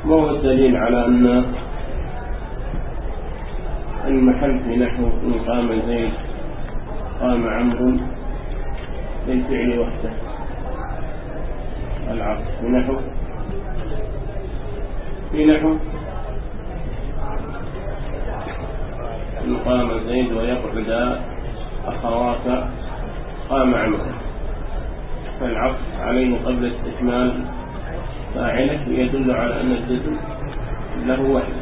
ما هو الدليل على أن المحل في نحو إن قام زيد قام عمرو للفعل وحده العطف في نحو إن قام زيد ويقعد أخواك قام عمرو، فالعطف عليه قبل استكمال فاعله يدل على أن الجزم له وحده.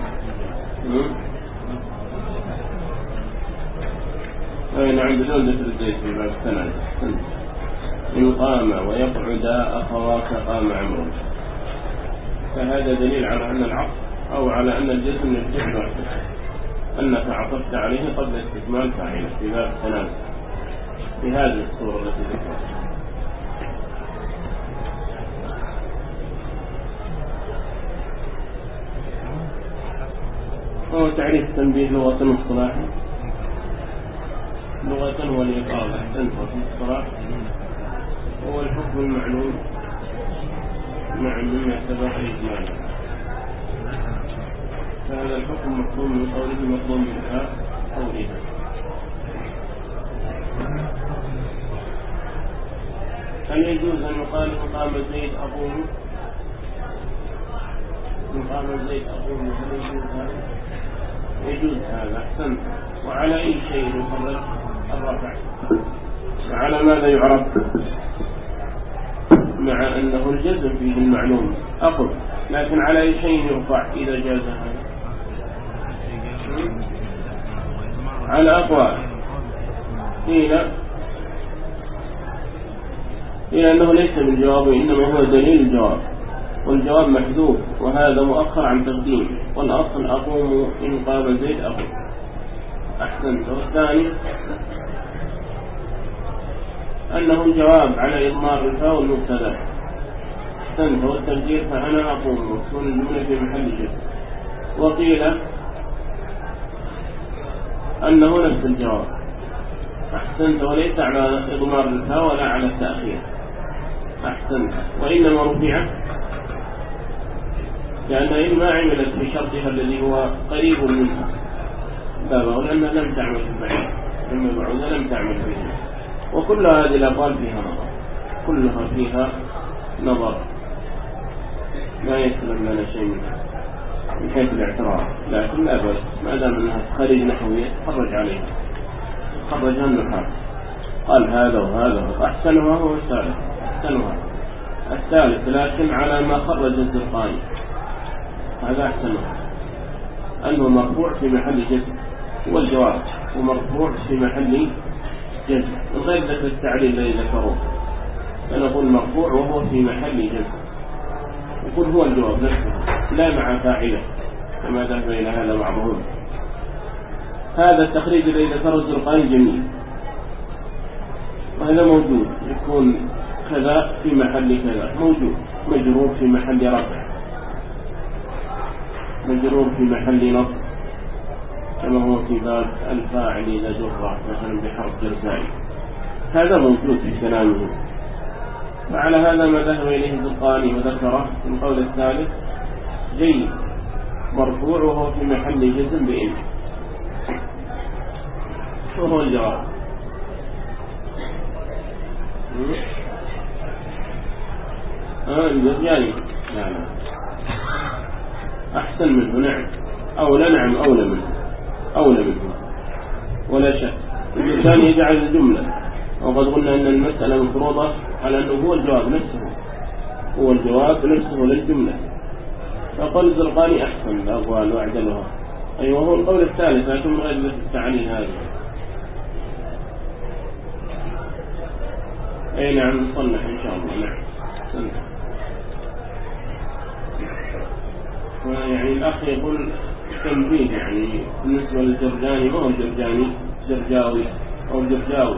نعم بدون ذكر الزيد في باب السند. إن قام ويقعد أخواك قام عمرو، فهذا دليل على أن العطف أو على أن الجزم للفعل وحده، أنك عطفت عليه قبل استكمال فاعله في باب السند في هذه الصورة التي ذكرتها. هو تعريف التنبيه لغة واصطلاحا. لغة هو الإقامة، وفي الاصطلاح هو الحكم المعلوم مع مما سبق إجمالا، فهذا الحكم مفهوم من قوله مفهوم منها أو إذا. هل يجوز أن يقال مقام زيد أقوم؟ مقام زيد أقوم، هل يجوز هذا؟ يجوز هذا، أحسنت. وعلى أي شيء يخرج الرفع؟ وعلى ماذا يعرف؟ مع أنه الجزم فيه المعلوم أقل، لكن على أي شيء يرفع إذا جاز هذا؟ على أقوال. إلى أنه ليس بالجواب وإنما هو دليل الجواب، والجواب محذوف وهذا مؤخر عن تقديم، والأصل أقوم إن قام زيد أقوم. أحسنت. والثاني أنه الجواب على إضمار الفاء والمبتدا. أحسنت. والتقدير فأنا أقوم وتكون الجملة في محل جزم. وقيل أنه نفس الجواب. أحسنت. وليس على إضمار الفاء ولا على التأخير. أحسنت. وإنما رفعت لأن إن ما عملت بشرطها الذي هو قريب منها بابا، لأنها لم تعمل في البعيد، لما بعوذ لم تعمل فيه. وكل هذه الأقوال فيها نظر، كلها فيها نظر، ما يسلم لنا شيء منها من حيث الاعتراض، لكن لا بأس ما دام أنها خارج نحوية خرج عليها، خرجها النحاة، قال هذا وهذا أحسنها هو الثالث، أحسنها الثالث، لكن على ما خرج الزرقاني هذا أحسنها، أنه مرفوع في محل جزم، هو الجواب ومرفوع في محل جزم، من غير ذكر التعليل الذي ذكروه، فنقول مرفوع وهو في محل جزم، يقول هو الجواب نفسه لا مع فاعله كما ذهب إلى هذا بعضهم. هذا التخريج الذي ذكره الزرقاني جميل، وهذا موجود، يكون كذا في محل كذا، موجود مجرور في محل رفع، مجرور في محل نصب، كما هو في باب الفاعل إذا جر مثلا بحرف جرزائي، هذا موجود في كلامه. وعلى هذا ما ذهب إليه الزرقاني وذكره في القول الثالث جيد، مرفوع وهو في محل جزم بإن، وهو الجواب. الجزياني يعني أحسن منه، نعم أولى، نعم أولى منه ولا شك. الجزياني يجعل الجملة، وقد قلنا أن المسألة مفروضة على أنه هو الجواب نفسه، هو الجواب نفسه للجملة، فقال الزرقاني أحسن الأقوال وأعدلها، أيوة هو القول الثالث، لكن من غير التعليل هذا. أي نعم نصلح إن شاء الله. نعم يعني الأخ يقول تنبيه، يعني بالنسبة للجرجاني ما هو الجرجاني، جرجاوي أو الجرجاوي،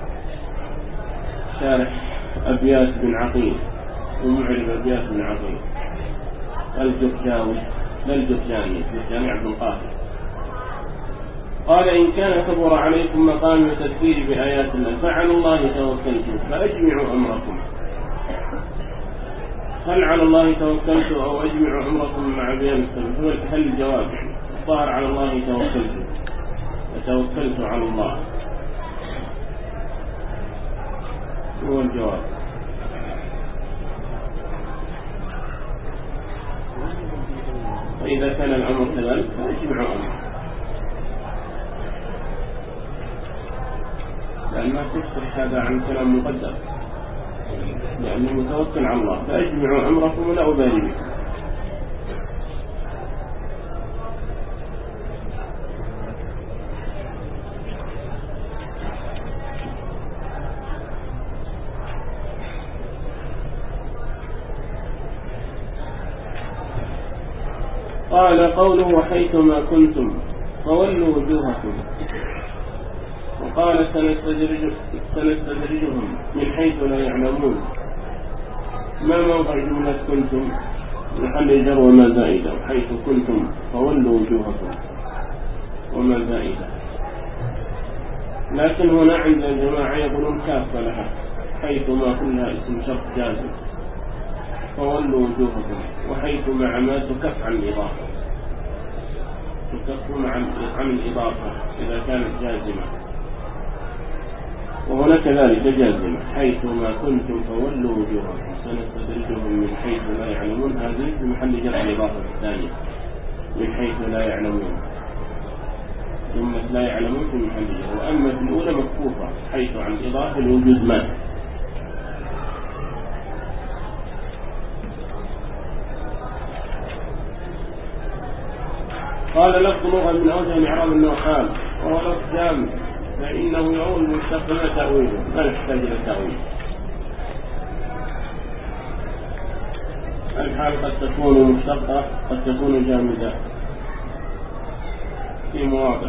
شارح أبيات بن عقيل ومعرب أبيات بن عقيل، الجرجاوي لا الجرجاني، الجرجاني عبد القاهر. قال إن كان كبر عليكم مقام التذكير بآيات الله فعلى الله توكلتم فأجمعوا أمركم. هل على الله توكلت أو أجمعوا أمركم بيان السبب هو هل الجواب يعني الظاهر على الله توكلت على الله هو الجواب. فإذا كان الأمر كذلك فأجمع أمر، لأن ما تفصح هذا عن كلام مقدر، لأنه متوكل على الله، فأجمعوا أمركم ولا أبالي بكم. قال قوله وحيثما كنتم فولوا وجوهكم. وقال سنستدرجهم من حيث لا يعلمون. ما موضع جملة كنتم؟ محل جر وما زائدة، حيث كنتم فولوا وجوهكم وما زائدة. لكن هنا عند الجماعة يقولون كافة لها، حيثما كلها اسم شرط جازم، فولوا وجوهكم، وحيثما عما تكف عن الإضافة، تكف عن الإضافة إذا كانت جازمة، وهنا كذلك جازمة، حيثما كنتم فولوا وجوهكم سنستدرجهم من حيث لا يعلمون. هذه في محل جر الإضافة الثانية، من حيث لا يعلمون، ثم لا يعلمون في محل جر. وأما في الأولى مكفوفة حيث عن الإضافة الوجود ما. قال لفظ لغة من أوجه إعراب النوحال، وهو لفظ جامع، فإنه يعول مستقبل تأويله، لا يحتاج إلى تأويل. الحال قد تكون مشتقة، قد تكون جامدة في مواضع،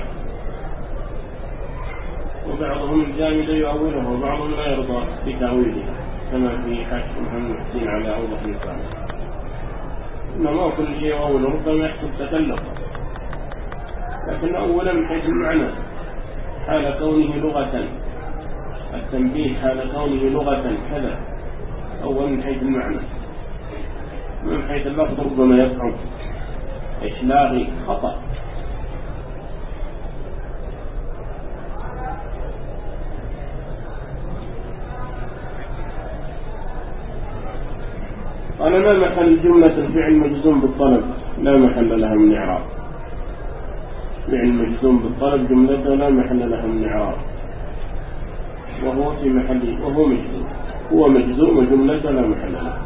وبعضهم الجامد يؤوله وبعضهم لا يرضى بتأويله، كما في حاشية محمد حسين على أوضح مثال. إنما كل شيء يؤول، ربما يحصل تكلف، لكن أولا من حيث المعنى، حال كونه لغة، التنبيه حال كونه لغة كذا، أولا من حيث المعنى. من حيث اللفظ ربما يصعب، إشلاغي خطأ. قال ما محل جملة الفعل مجزوم بالطلب؟ لا محل لها من إعراب. فعل مجزوم بالطلب جملته لا محل لها من إعراب، وهو في محل، وهو مجزوم، هو مجزوم وجملته لا محل لها.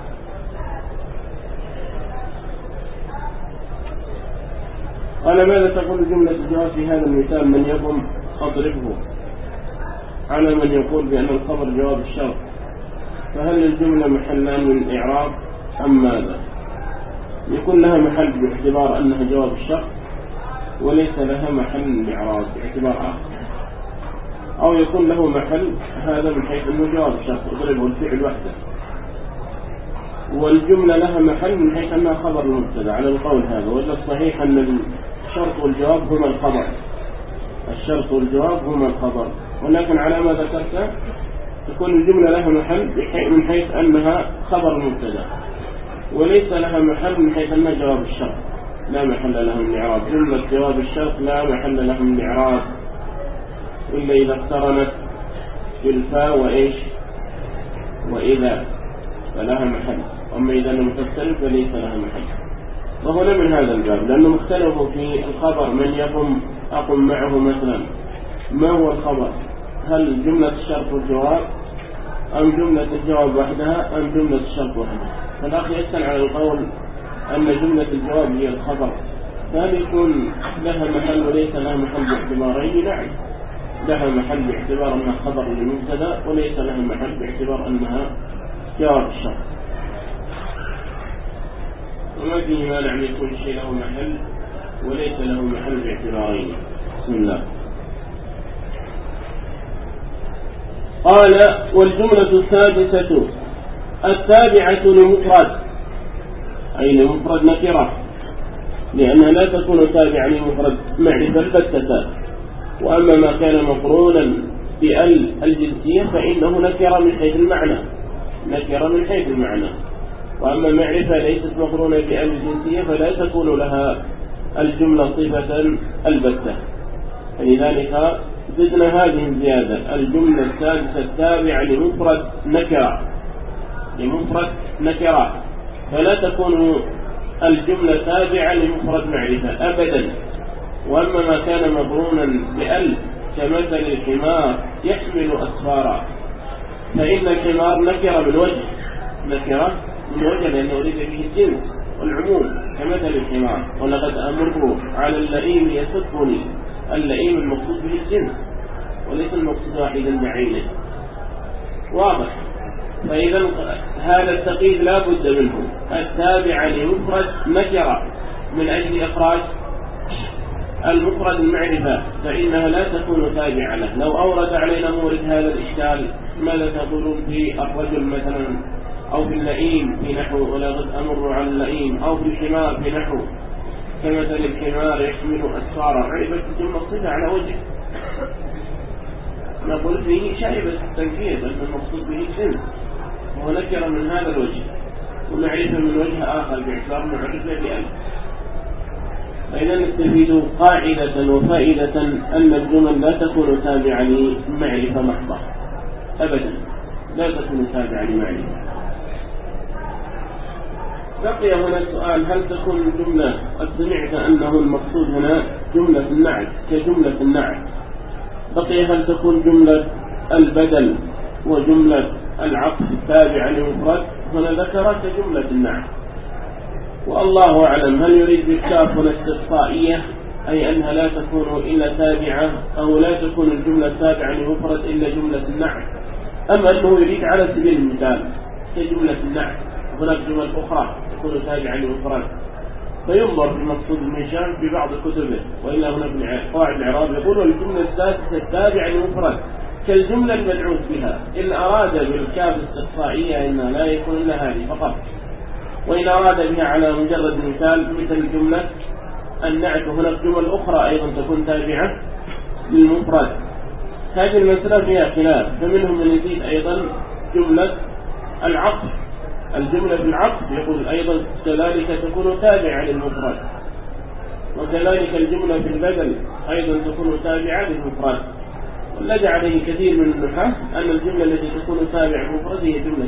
قال ماذا تقول جملة الجواب في هذا المثال؟ من يقوم أضربه، على من يقول بأن الخبر جواب الشرط، فهل الجملة محلان من الإعراب أم ماذا؟ يكون لها محل باعتبار أنها جواب الشرط، وليس لها محل من الإعراب باعتبار آخر، أو يكون له محل هذا من حيث أنه جواب الشرط أضربه الفعل وحده، والجملة لها محل من حيث أنها خبر المبتدأ على القول هذا. وإلا الصحيح أن الشرط والجواب هما الخبر، الشرط والجواب هما الخبر، ولكن على ما ذكرت تكون الجملة لها محل من حيث أنها خبر المبتدأ، وليس لها محل من حيث أنها جواب الشرط، لا محل لها من إعراب. جملة جواب الشرط لا محل لها من إعراب إلا إذا اقترنت بالفاء وإيش وإذا، فلها محل. أما إذا لم تختلف فليس لها محل. وهنا من هذا الباب، لأنه مختلفوا في الخبر من أقم معه مثلا، ما هو الخبر؟ هل جملة الشرط والجواب، أم جملة الجواب وحدها، أم جملة الشرط وحدها؟ فالأخ يسأل على القول أن جملة الجواب هي الخبر، فهل يكون لها محل وليس لها محل باعتبارين؟ نعم، لها محل باعتبار أنها خبر للمبتدأ، وليس لها محل باعتبار أنها جواب الشرط. وما فيه مانع أن يكون شيء له محل وليس له محل باعتبارين. بسم الله. قال والجملة السادسة التابعة لمفرد، أي لمفرد نكرة، لأنها لا تكون تابعة لمفرد معرفة البتة. وأما ما كان مقرونا بال الجنسية فإنه نكرة من حيث المعنى، نكرة من حيث المعنى. وأما معرفة ليست مقرونة بأل الجنسية فلا تكون لها الجملة صفة البتة. فلذلك زدنا هذه الزيادة: الجملة السادسة التابعة لمفرد نكرة، فلا تكون الجملة تابعة لمفرد معرفة أبدا. وأما ما كان مقرونا بأل كمثل الحمار يحمل أسفارا، فإن الحمار نكرة من وجه لأنه أريد به الجنس والعموم كمثل الحمار. ولقد أمر على اللئيم يسبني، اللئيم المقصود به الجنس وليس المقصود واحدا بعينه، واضح. فإذا هذا التقييد لا بد منه، التابع لمفرد نكرة من أجل إخراج المفرد المعرفة، فإنها لا تكون تابعة له. لو أورد علينا مورد هذا الإشكال: ماذا تقولون في الرجل مثلا، أو في اللئيم في نحو ولقد أمر على اللئيم، أو في الحمار في نحو كمثل الحمار يحمل أسفارا، عرفت الجملة صفة على وجه، نقول فيه شائبة التنكير بل المقصود به الجنس، وهو نكر من هذا الوجه، ومعرفة من وجه آخر باعتبار معرفة بألف. فإذا نستفيد قاعدة وفائدة أن الجمل لا تكون تابعة لمعرفة محضة أبدا، لا تكون تابعة لمعرفة. بقي هنا السؤال: هل تكون الجملة، قد سمعت أنه المقصود هنا جملة النعت كجملة النعت، بقي هل تكون جملة البدل وجملة العطف التابعة لمفرد؟ هنا ذكر كجملة النعت، والله أعلم. هل يريد بالكاف هنا استقصائية، أي أنها لا تكون إلا تابعة، أو لا تكون الجملة التابعة لمفرد إلا جملة النعت، أم أنه يريد على سبيل المثال كجملة النعت هناك جمل أخرى تكون تابعة لمفرد؟ فينظر في المقصود من هشام في بعض كتبه، وإلا هنا في قواعد الإعراب يقول: والجملة السادسة التابعة لمفرد كالجملة المدعوت بها، إن أراد بالكاف استقصائية إنها لا يكون إلا هذه فقط، وإن أراد بها على مجرد مثال مثل جملة النعت هناك جمل أخرى أيضا تكون تابعة للمفرد. هذه المسألة فيها خلاف، فمنهم من يزيد أيضا جملة العطف، الجملة بالعطف يقول أيضا كذلك تكون تابعة للمفرد، وكذلك الجملة بالبدل أيضا تكون تابعة للمفرد. والذي عليه كثير من النحاة أن الجملة التي تكون تابعة للمفرد هي جملة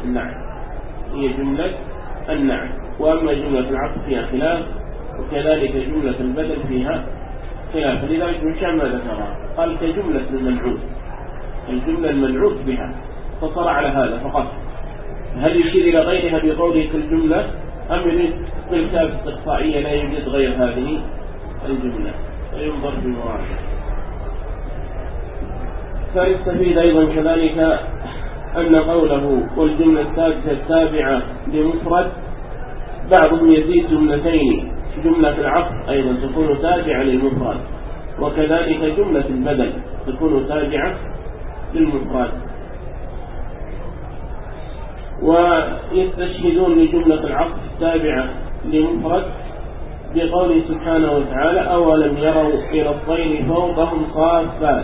النعت، وأما جملة العطف فيها خلاف، وكذلك جملة البدل فيها خلاف. لذلك من شأن ما ذكرها قال كجملة المنعوت، الجملة المنعوت بها، فصار على هذا فقط. هل يشير إلى غيرها بقوله كالجملة، أم يريد بالكاف استقصائية لا يوجد غير هذه الجملة؟ فينظر في مراجعة. فنستفيد أيضا كذلك أن قوله والجملة السادسة التابعة لمفرد، بعضهم يزيد جملتين: جملة العطف أيضا تكون تابعة للمفرد، وكذلك جملة البدل تكون تابعة للمفرد. ويستشهدون لجملة العطف التابعة لمفرد بقوله سبحانه وتعالى: أولم يروا إلى الطير فوقهم صافات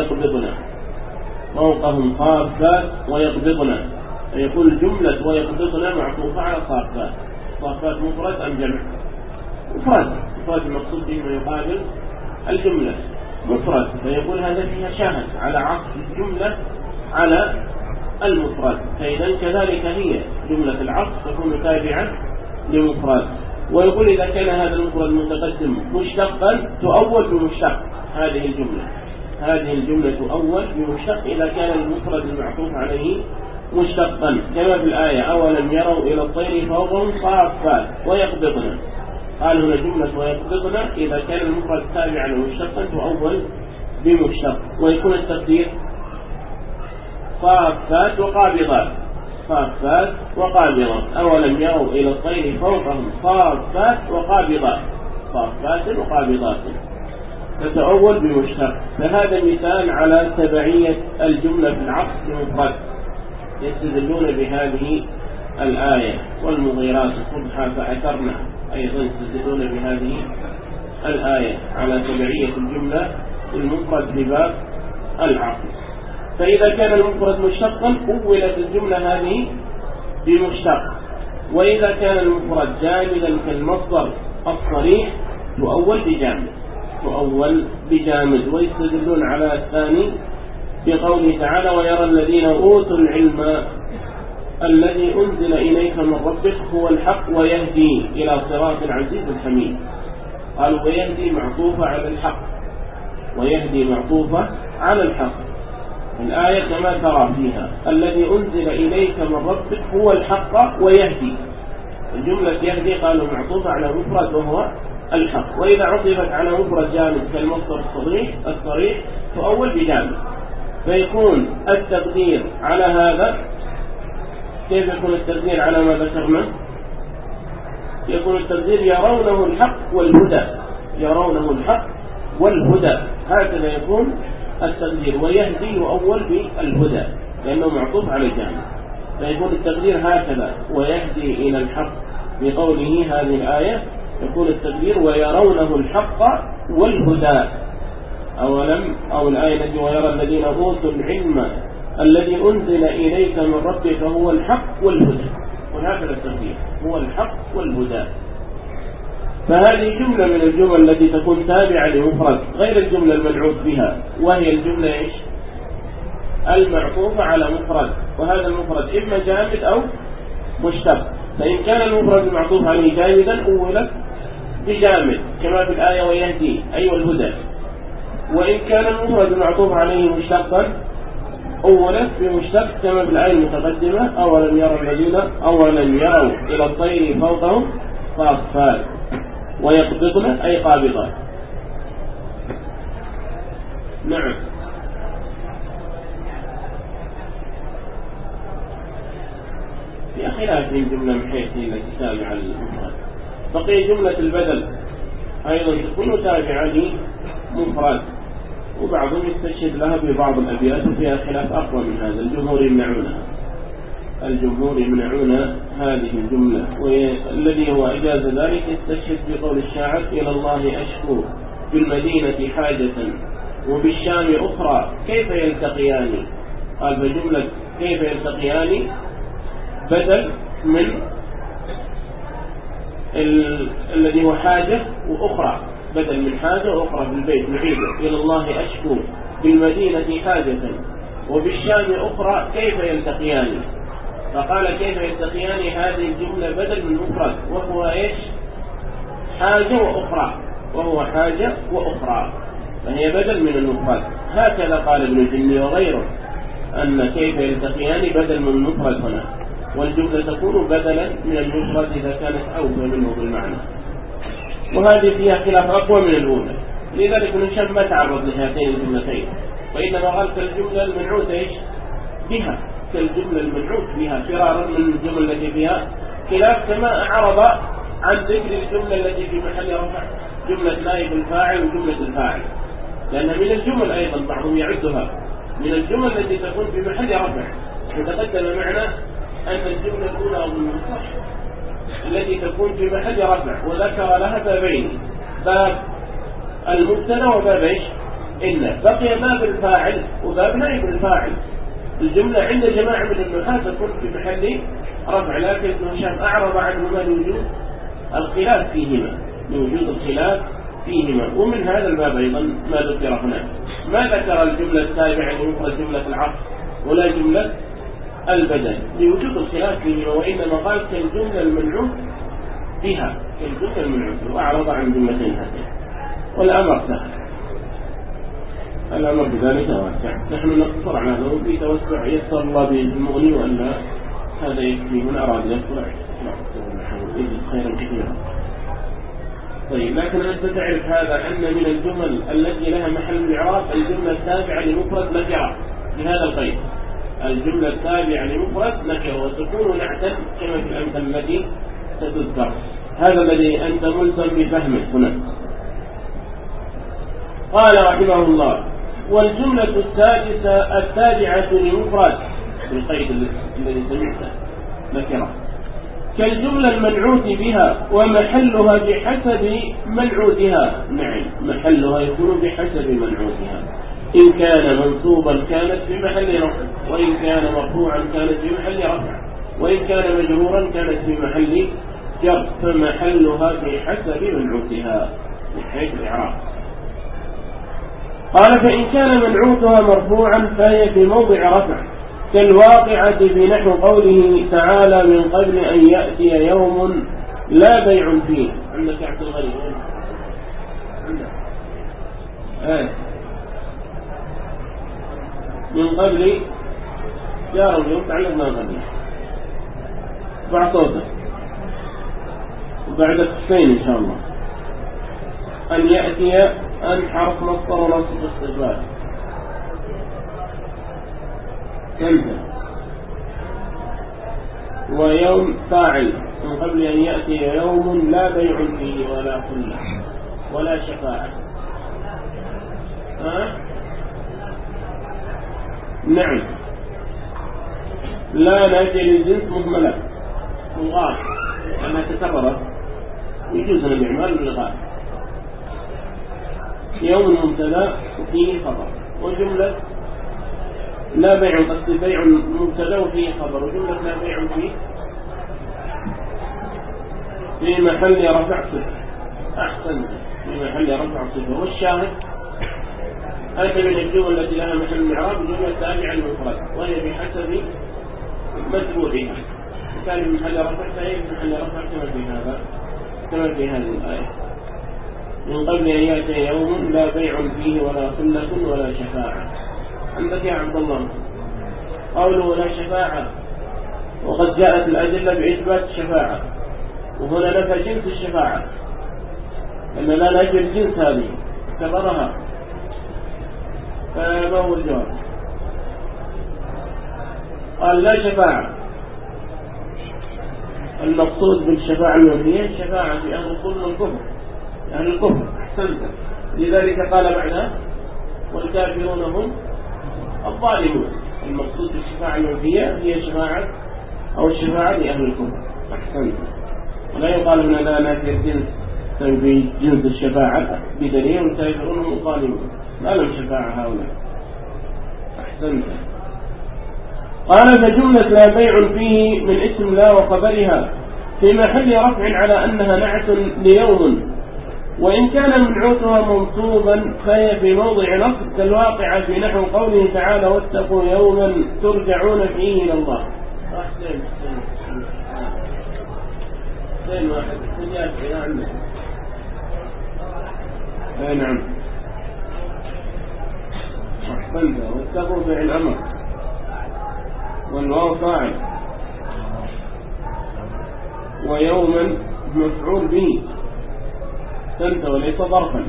ويقبضن، فيقول جملة ويقبضن معطوفة على صافات. صافات مفرد أم جمع؟ مفرد المقصود به ما يقابل الجملة مفرد، فيقول هذا فيها شاهد على عطف الجملة على المفرد. فإذا كذلك هي جملة العطف تكون تابعة لمفرد. ويقول إذا كان هذا المفرد المتقدم مشتقا تؤول بمشتق هذه الجملة تؤول بمشتق إذا كان المفرد المعطوف عليه مشتقا، كما في الآية: أولم يروا إلى الطير فوقهم صافات ويقبضن. قال هنا جملة ويقبضن إذا كان المفرد تابعا لمشتقا تؤول بمشتق، ويكون التقدير صافات وقابضات. أولم يروا إلى الطير فوقهم صافات وقابضات، تتأول بمشتق. فهذا مثال على تبعية الجملة في العطف المفرد، يستدلون بهذه الآية: والمغيرات صبحا فأثرنا، أيضا يستدلون بهذه الآية على تبعية الجملة المفرد في باب العطف. فإذا كان المفرد مشتقا أولت الجملة هذه بمشتق، وإذا كان المفرد جامدا كالمصدر الصريح تؤول بجامد. ويستدلون على الثاني بقوله تعالى ويرى الذين أوتوا العلم الذي أنزل إليك من ربك هو الحق ويهدي إلى صراط عزيز حميد. قالوا ويهدي معطوفة على الحق، ويهدي معطوفة على الحق. الآية كما ترى فيها الذي أنزل إليك من ربك هو الحق ويهدي، الجملة يهدي قالوا معطوفة على مفرد وهو الحق. وإذا عطفت على مفرد جامد كالمصدر الصريح تؤول بجامد، فيكون التقدير على هذا. كيف يكون التقدير على ما ذكرنا؟ يكون التقدير يرونه الحق والهدى، يرونه الحق والهدى، هكذا يكون التقدير. ويهدي يؤول بالهدى لأنه معطوف على الجامد، فيكون التقدير هكذا ويهدي إلى الحق. بقوله هذه الآية يكون التقدير ويرونه الحق والهدى. أو الآية التي ويرى الذين أوتوا العلم الذي أنزل إليك من ربك هو الحق والهدى، وهكذا التقدير هو الحق والهدى. فهذه جملة من الجمل التي تكون تابعة لمفرد غير الجملة المنعوت بها، وهي الجملة المعطوفة على مفرد، وهذا المفرد إما جامد أو مشتق. فإن كان المفرد المعطوف عليه جامدا أولت بجامد كما في الآية ويهدي أي والهدى. وإن كان المفرد المعطوف عليه مشتقا أولت بمشتق كما في الآية المتقدمة أولم يروا إلى الطير فوقهم صافات ويقبضن أي قابضات. نعم. في خلاف الجملة من حيث التي تابعة للمفرد. بقي جملة البدل أيضا تكون تابعة لمفرد، وبعضهم يستشهد لها ببعض الأبيات وفيها خلاف أقوى من هذا. الجمهور يمنعون هذه الجملة، والذي هو إجاز ذلك يستشهد بقول الشاعر إلى الله أشكو بالمدينة حاجة وبالشام أخرى كيف يلتقيان. قال بجملة كيف يلتقيان بدل من الذي هو حاجة وأخرى، بدل من حاجة وأخرى في البيت نعيده إلى الله أشكو بالمدينة حاجة وبالشام أخرى كيف يلتقيان. فقال كيف يلتقيان هذه الجملة بدل من مفرد وهو حاجة وأخرى، فهي بدل من المفرد. هكذا قال ابن الجني وغيره أن كيف يلتقيان بدل من المفرد هنا، والجملة تكون بدلا من المفرد إذا كانت أوفى منه بالمعنى. وهذه فيها خلاف أقوى من الأولى، لذلك ابن هشام ما تعرض لهاتين الجملتين، وإنما قال كالجملة المنعوت بها، كالجملة المنعوت بها فرارا من الجمل التي فيها خلاف، كما أعرض عن ذكر الجملة التي في محل رفع جملة نائب الفاعل وجملة الفاعل، لأنها من الجمل أيضا بعضهم يعدها من الجمل التي تكون في محل رفع. وتقدم معنا أن الجملة الأولى والمصح التي تكون في محل رفع وذكر لها بابين، باب المبتدا وباب إلا، بقي باب الفاعل وباب نائب الفاعل. الجملة عند جماعة من النحاة تكون في محل رفع، لكن ابن هشام أعرض عنهما لوجود الخلاف فيهما، ومن هذا الباب أيضا ما ذكر هناك. ما ذكر الجملة التابعة لمفرد جملة العطف ولا جملة البدل لوجود الخلاف فيهما، وإنما قال كالجملة المنعوت بها، وأعرض عن جملتين هاتين. والأمر سهل، الأمر بذلك واسع. نحن نقصر على هذا وفي توسع يسر الله بالمغني، وأن هذا يكفي من أراد يسر يجد خيرا كثيرا. طيب، لكن أنت تعرف هذا أن من الجمل التي لها محل الإعراب الجملة التابعة لمفرد نكرة بهذا القيد، الجملة التابعة لمفرد نكرة وتكون نعتا كما في الأمثال التي ستذكر. هذا الذي أنت ملزم بفهمه هنا. قال رحمه الله: والجملة السادسة التابعة لمفرد بالقيد الذي سمعته نكرة كالجملة المنعوت بها ومحلها بحسب منعوتها. نعم، محلها يكون بحسب منعوتها، إن كان منصوبا كانت في محل رفع، وإن كان مرفوعا كانت في محل رفع. وإن كان مجرورا كانت في محل جر، فمحلها في حسب منعوتها من حيث الإعراب. قال فإن كان منعوتها مرفوعا فهي في موضع رفع كالواقعة في نحو قوله تعالى من قبل أن يأتي يوم لا بيع فيه. عندك عبد الغني من قبل جار اليوم تعلق ما قبل بعد صوته وبعد التسين إن شاء الله. أن يأتي أن حرف مصدر ونصب استقبال انت ويوم فاعل من قبل أن يأتي يوم لا بيع فيه ولا خلة ولا شفاعة. نعم لا ناجي للجنس مهملة مغار أنها تكررت يجوز الإعمال بالغاء. يوم مبتدا وفيه خبر وجملة لا بيع قصد بيع مبتدا وفيه خبر وجملة لا بيع فيه في محل رفع صفة. أحسن في محل رفع صفة. والشاهد هذا من الجمل التي لها محل الإعراب جملة تابعة المفرد وهي بحسب متبوعها كان في محل رفع فهي في محل رفع كما في هذه الآية من قبل أن يأتي يوم لا بيع فيه ولا خلة ولا شفاعة. عندك يا عبد الله قوله ولا شفاعة وقد جاءت الأدلة بإثبات الشفاعة وهنا نفى جنس الشفاعة أن لا نجد الجنس هذه اعتبرها. فما هو الجواب؟ قال لا شفاعة. المقصود بالشفاعة الوهمية الشفاعة في أهل الظلم والكفر أهل الكفر. أحسنت. لذلك قال بعدها والكافرون هم الظالمون. المقصود بالشفاعة الوهمية هي شفاعة أو الشفاعة لأهل الكفر. أحسنت. ولا يقال هنا لا نافي الجنس في جنس الشفاعة بدليل والكافرون هم الظالمون ما لهم شفاعة هؤلاء. أحسنت. قال فجملة لا بيع فيه من اسم لا وخبرها في محل رفع على أنها نعت ليوم وإن كان منعوتها منصوبا فهي في موضع نصب كالواقعة في نحو قوله تعالى واتقوا يوما ترجعون فيه إلى الله. سين واحد سجاد إلى عندك. نعم أحسنت. واتقوا فعل أمر والواو فاعل ويوما مفعول به أحسنت وليس ظرفا.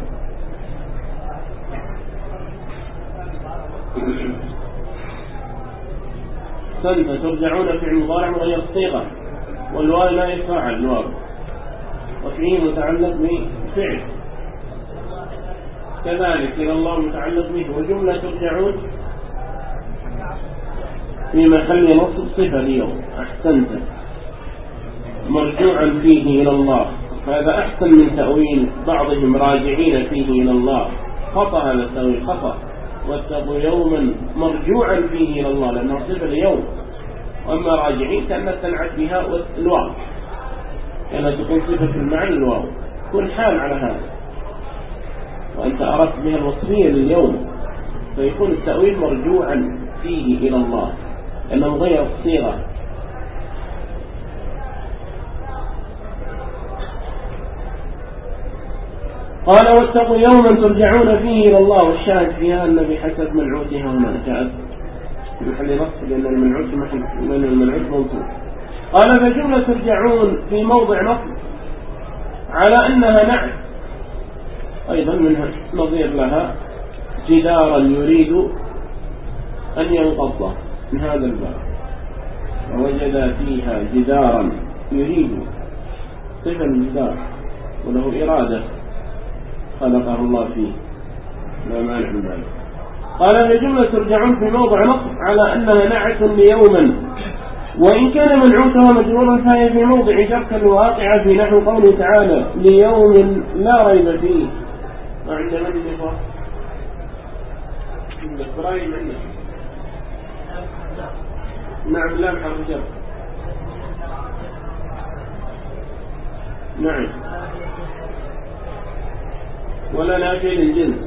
أحسنت. ترجعون فعل مضارع وغير الصيغة والواو لا يفعل الواو وفيه متعلق بفعل كذلك إلى الله متعلق به. وجملة ترجعون في محل نصب صفة اليوم. أحسنت. مرجوعا فيه إلى الله. هذا أحسن من تأويل بعضهم راجعين فيه إلى الله. خطأ هذا التأويل خطأ. واتقوا يوما مرجوعا فيه إلى الله لأنه صفة اليوم وأما راجعين كأنها تنعت بها الواو كأنها تكون صفة المعنى الواو كل حال على هذا وأنت أردت بها الوصفية لليوم فيكون التأويل مرجوعا فيه إلى الله لأنه غير الصيغة. قال واتقوا يوما ترجعون فيه إلى الله. والشاهد فيها أن بحسب منعوتها هنا جاءت محل نصب لأن المنعوت منصوب. قال فجملة ترجعون في موضع نصب على أنها نعت أيضا منها نظير لها جدارا يريد أن ينقض من هذا الباب ووجد فيها جدارا يريد صفة الجدار وله إرادة خلقه الله فيه لا مانع من ذلك. قال فجملة ترجعون في موضع نصب على أنها نعت ليوما وإن كان منعوتها مجرورا فهي في موضع شرك الواقع في نحو قوله تعالى ليوم لا ريب فيه. وعند من الإخوة عند إبراهيم نعم لا محرم شرك نعم، ولا نافية للجنس،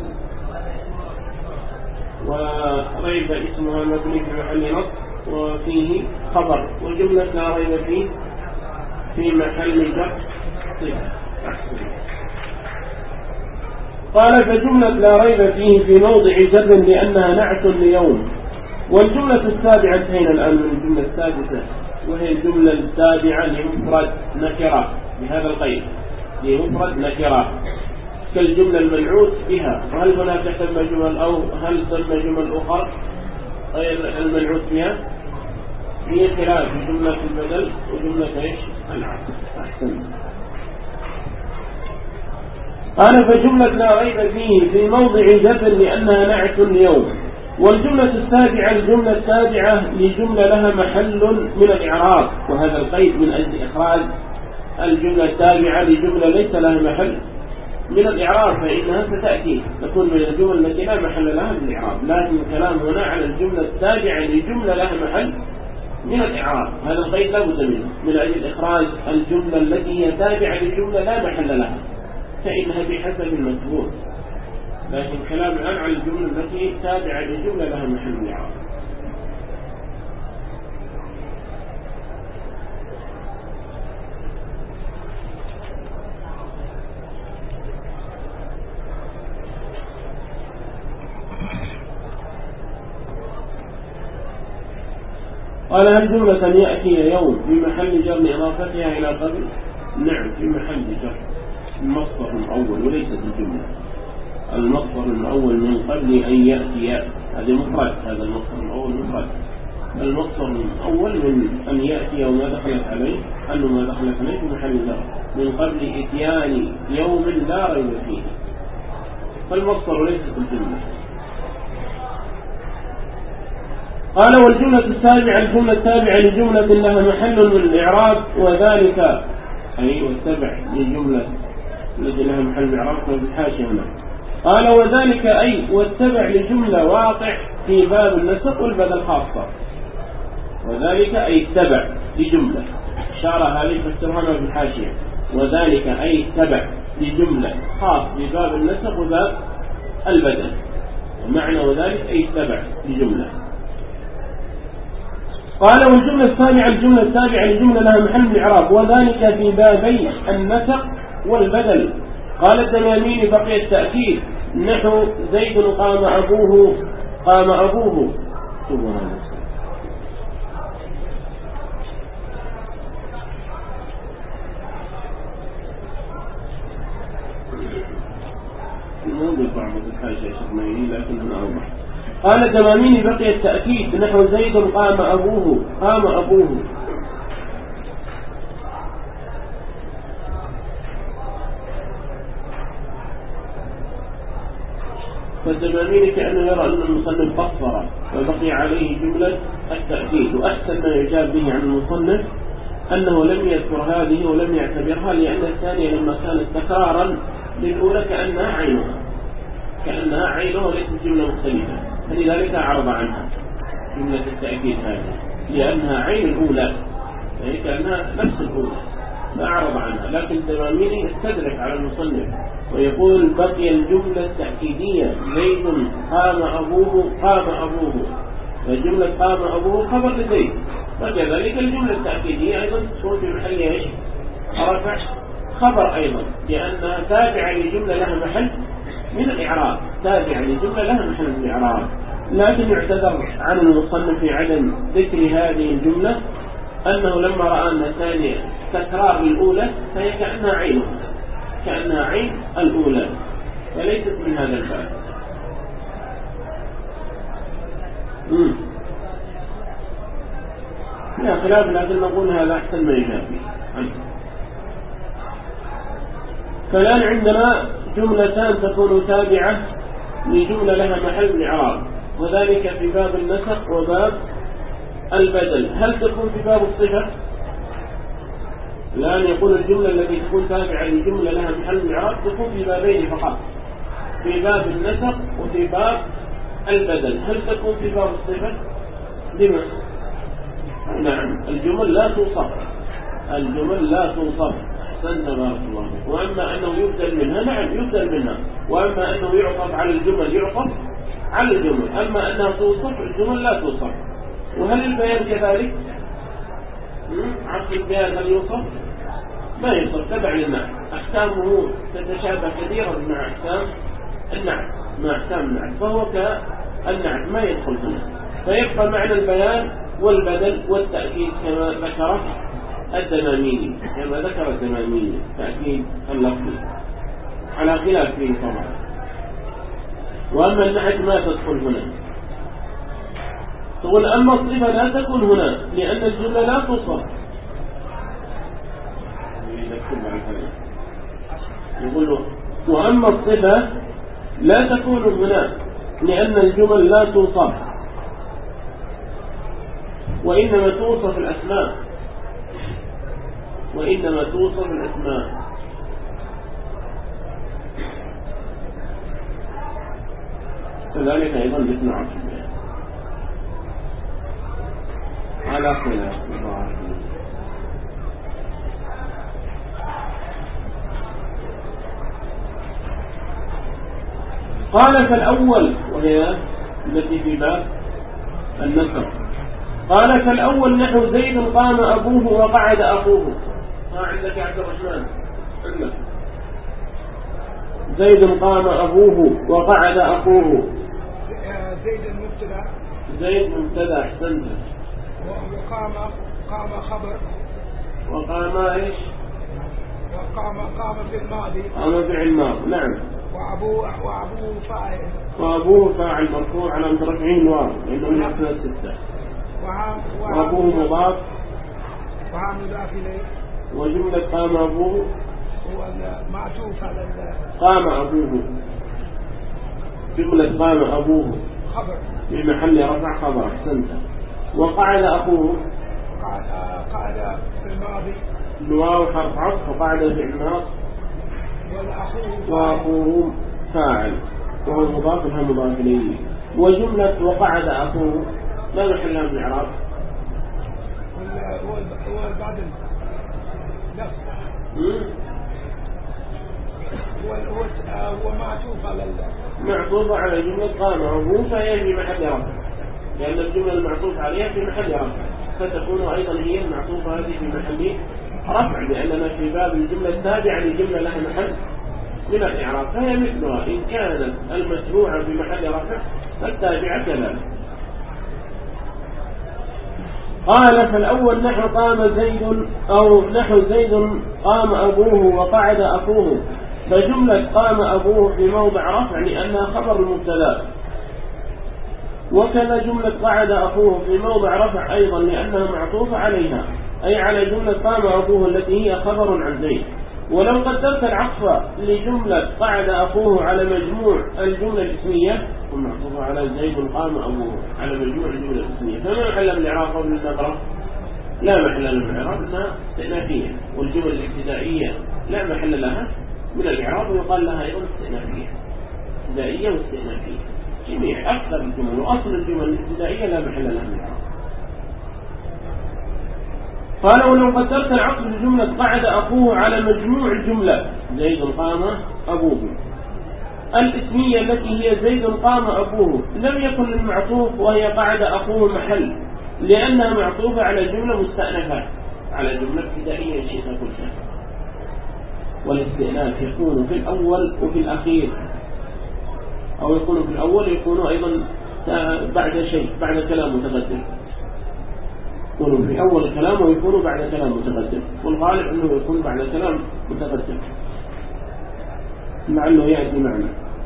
وريب اسمها مبني في محل نصب وفيه خبر، وجملة لا ريب فيه في محل جر صفة. قال فجملة لا ريب فيه في موضع جر لأنها نعت ليوم. والجملة السابعة انتهينا الآن من الجملة السادسة، وهي الجملة السابعة لمفرد نكرة بهذا القيد، لمفرد نكرة كالجملة المنعوت بها. وهل هناك ثم جمل أو هل ثم جمل أخرى غير المنعوت بها؟ هي خلاف جملة البدل وجملة ايش؟ العكس. أحسن. قال فجملة لا ريب فيه في موضع جر لأنها نعت اليوم. والجملة السابعة الجملة السابعة لجملة لها محل من الإعراب، وهذا القيد من أجل إخراج الجملة التابعة لجملة ليس لها محل من الإعراب، فإنها ستأتي تكون من الجمل التي لا محل لها من الإعراب، لكن الكلام هنا على الجملة التابعة لجملة لها محل من الإعراب. هذا القيد لا بد منه من أجل إخراج الجملة التي هي تابعة لجملة لا محل لها، فإنها بحسب المذكور. لكن الكلام الآن على الجملة التي تابعة لجملة لها محل من الإعراب. قال هل جملة يأتي يوم في محل جر إضافتها إلى قبل؟ نعم، في محل جر المصدر الأول وليس الجملة. المصدر الأول من قبل أن يأتي، هذا مفرد، هذا المصدر الأول مفرد. المصدر الأول من أن يأتي وما دخلت عليه، أنه ما دخلت عليه في محل جر من قبل إتيان يوم لا ريب فيه، فالمصدر ليس الجملة. قال والجملة السابعة الجملة التابعة لجملة لها محل من الإعراب، وذلك أي والتبع لجملة التي لها محل من الإعراب بالحاشية هنا. قال وذلك أي والتبع لجملة واقع في باب النسق والبدل خاصة. وذلك أي التبع لجملة، إشارة هذه فسرها بالحاشية. وذلك أي التبع لجملة خاص بباب النسق وباب البدل، ومعنى وذلك أي التبع لجملة. قال والجملة السابعة الجملة التابعة لجملة لها محل من الإعراب، وذلك في بابي النسق والبدل. قال الدمامين بقي التأكيد نحو زيد قام أبوه قام أبوه. موجود بعض الحاشية شرمين لكن هنا أوضح. قال الدمامين بقي التأكيد نحو زيد قام أبوه قام أبوه. فالدمامين كأنه يرى أن المصنف قصر وبقي عليه جملة التأكيد، وأحسن ما يجاب به عن المصنف أنه لم يذكر هذه ولم يعتبرها، لأن الثانية لما كانت تكرارا للأولى كأنها عينه وليست جملة مختلفة، فلذلك أعرض عنها جملة التأكيد هذه لأنها عين الأولى، يعني كأنها نفس الأولى فأعرض عنها. لكن الدماميني يستدرك على المصنف ويقول بقي الجملة التأكيدية زيد قام أبوه قام أبوه، فالجملة قام أبوه خبر لزيد، وكذلك الجملة التأكيدية أيضا تكون في محل ايش؟ رفع خبر أيضا، لأنها تابعة لجملة لها محل من الإعراب، تابعة لجملة لها محل من الإعراب. لكن يعتذر عن المصنف في عدم ذكر هذه الجملة أنه لما رأى أن الثانية تكرار الأولى فهي كأنها عين الأولى فليست من هذا الباب. لا خلاف، لكن نقول هذا أحسن ما يجاب به. فالآن عندنا جملتان تكون تابعة لجملة لها محل الإعراب، وذلك في باب النسق وباب البدل. هل تكون في باب الصفة؟ الآن يقول الجملة التي تكون تابعة لجملة لها محل الإعراب تكون في بابين فقط، في باب النسق وفي باب البدل. هل تكون في باب الصفة؟ لما؟ نعم، الجمل لا توصف أحسنت بارك الله فيك. وأما أنه يبدل منها نعم يبدل منها، وأما أنه يعطف على الجمل يعطف على الجمل، أما أنها توصف الجمل لا توصف. وهل البيان كذلك؟ عطف البيان هل يوصف؟ ما يوصف تبع للنعت، أحكامه تتشابه كثيرا مع أحكام النعت، مع أحكام النعت، فهو كالنعت ما يدخل هنا، فيبقى معنى البيان والبدل والتأكيد كما ذكر الدماميني، كما ذكر الدماميني تأكيد اللفظي على خلاف فيه طبعا. وأما النعت ما تدخل هنا. تقول أما الصفة لا تكون هنا لأن الجملة لا توصف. يقول وأما الصفة لا تكون هنا لأن الجمل لا توصف، وإنما توصف الأسماء، وإنما توصف الأسماء. كذلك أيضا مثل عرف البيان على خلاف. قال فالأول، وهي التي في باب النصر، قال فالأول نحو زيد قام أبوه وقعد أخوه. ما عندك يا عبد الرحمن؟ عندك زيد قام أبوه وقعد أخوه. زيد المبتدا، زيد مبتدا أحسنت. وقام خبر، وقام إيش؟ وقام في الماضي، قام في الماضي نعم. وأبوه فاعل، وأبوه فاعل مرفوع على رفعه الواو لأنه من أسماء الستة. وأبوه مضاف وها مضاف إليه. وجملة قام أبوه هو المعطوف على قام أبوه، جملة قام أبوه خبر في محل رفع خبر أحسنت. وقعد أخوه قعد في الماضي، الواو حرف عطف وقعد في الماضي، وأخوه فاعل وهو مضاف لها مضاف إليه. وجملة وقعد أخوه ما محلها من الإعراب؟ هو بعد هو معطوف على جملة قام أبوه، فهي في محل رفع لأن الجملة المعطوف عليها في محل رفع، فتكون أيضا هي المعطوفة هذه في محل رفع، لأننا في باب الجملة التابعة لجملة لها محل من الإعراب، فهي مثلها إن كانت المتبوعة في محل رفع فالتابعة كذلك. قال فالأول نحو قام زيد أو نحو زيد قام أبوه وقعد أخوه، فجملة قام أبوه في موضع رفع لأنها خبر المبتدا، وكذا جملة قعد أخوه في موضع رفع أيضا لأنها معطوفة عليها، أي على جملة قام أبوه التي هي خبر عن زيد. ولو قدرت العطف لجملة قعد أخوه على مجموع الجملة الاسمية ومعطوفة على زيد قام أبوه على مجموع الجملة الاسمية، فما محل من الإعراب قبل النقرة؟ لا محل من الإعراب، إنها استئنافية، والجمل الابتدائية لا محل لها من الإعراب ويقال لها أيضا استئنافية، ابتدائية واستئنافية جميع أكثر الجمل، وأصل الجمل الابتدائية لا محل لها من الإعراب. قال ولو قدرت العطف لجملة قعد أخوه على مجموع الجملة زيد قام أبوه الاسمية التي هي زيد قام أبوه، لم يكن للمعطوف وهي قعد أخوه محل، لأنها معطوفة على جملة مستأنفة، على جملة ابتدائية شيء كل شيء. والاستئناف يكون في الأول وفي الأخير، أو يكون في الأول يكون أيضا بعد شيء، بعد كلام متقدم، يكون في أول الكلام ويكون بعد كلام متقدم، والغالب أنه يكون بعد كلام متقدم لعله يأتي معنا.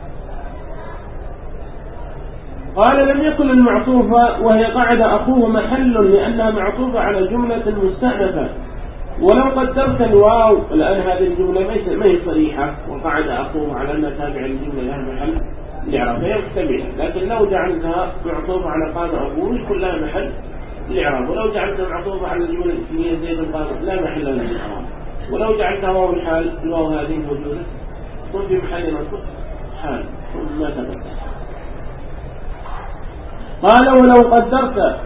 قال لم يكن المعطوفة وهي قعد أخوه محل لأنها معطوفة على جملة مستأنفة. ولو قدرت الواو، الآن هذه الجملة ما هي صريحة، وقعد أخوه على أنها تابعة للجملة لها محل الإعراب، هي مكتملة، لكن لو جعلتها معطوفة على قام أبوه يكون لها محل الإعراب، ولو جعلتها معطوفة على الجملة الاسمية زيد قام لا محل لها من الإعراب، ولو جعلتها واو الحال الواو هذه موجودة تكون في محل نصب حال ما تبقى. قال ولو قدرت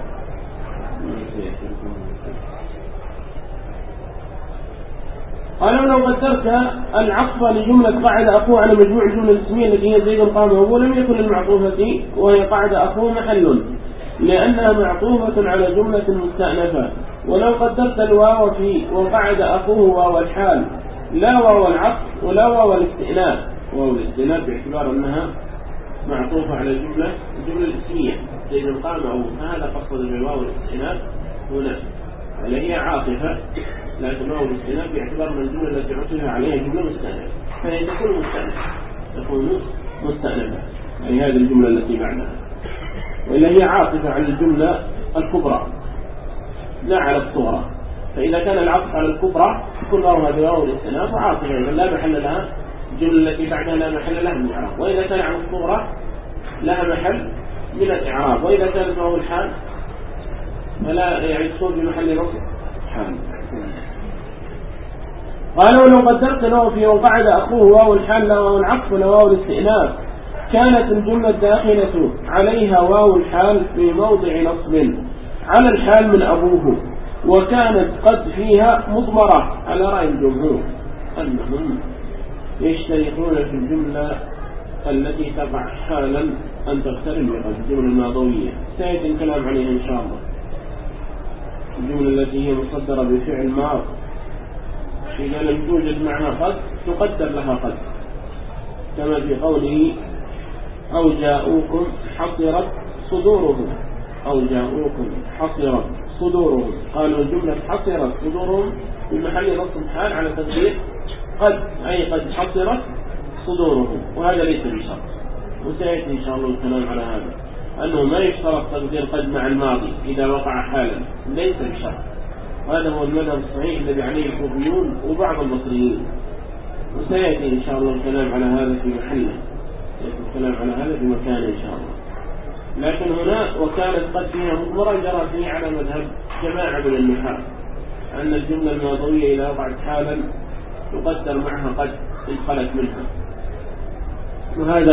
قالوا لو قدرت العطف لجملة قعد أخوه على مجموع الجملة الاسمية التي هي زيد قام أبوه لم يكن المعطوفة وهي قعد أخوه محل، لأنها معطوفة على جملة مستأنفة. ولو قدرت الواو في وقعد أخوه واو الحال لا واو العطف ولا واو الاستئناف، واو الاستئناف باعتبار أنها معطوفة على الجملة الاسمية زيد قام أبوه، فهذا قصد بالواو الاستئناف هنا، هي عاطفة لكن واو الاستئناف باعتبار أن الجملة التي عطف عليها جملة مستأنفة، فهي تكون مستأنفة يعني هذه الجملة التي بعدها، وإلا هي عاطفة على الجملة الكبرى لا على الصغرى. فإذا كان العطف على الكبرى كل هذا واو الاستئناف وعاطفة لا محل لها، الجملة التي بعدها لا محل لها من الإعراب، وإذا كان عن الصغرى لها محل من الإعراب، وإذا كانت واو الحال فلا يعني تكون بمحل نصب حال. قالوا لو قدرت له في وقعد أخوه واو الحال لا واو العطف ولا واو الاستئناف كانت الجملة الداخلة عليها واو الحال في موضع نصب على الحال من أبوه، وكانت قد فيها مضمرة على رأي الجمهور أنهم يشترطون في الجملة التي تقع حالا أن تقترن بقد الجملة الماضوية سيأتي الكلام عليها إن شاء الله. الجملة التي هي مصدرة بفعل ماض إذا لم توجد معها قد تقدر لها قد، كما في قوله أو جاءوكم حصرت صدورهم، أو جاءوكم حصرت صدورهم، قالوا الجملة حصرت صدورهم في محل نصب حال على تقدير قد، أي قد حصرت صدورهم، وهذا ليس بشرط، وسيأتي إن شاء الله الكلام على هذا أنه ما يشترط تقدير قد مع الماضي إذا وقع حالا، ليس بشرط، وهذا هو المذهب الصحيح الذي عليه الكوفيون وبعض البصريين، وسيأتي إن شاء الله الكلام على هذا في محله، الكلام على هذا في مكانه إن شاء الله. لكن هنا وكانت قد فيها مضمرة جرى فيه على مذهب جماعة من النحاة أن الجملة الماضوية إذا وقعت حالا تقدر معها قد انخلت منها، وهذا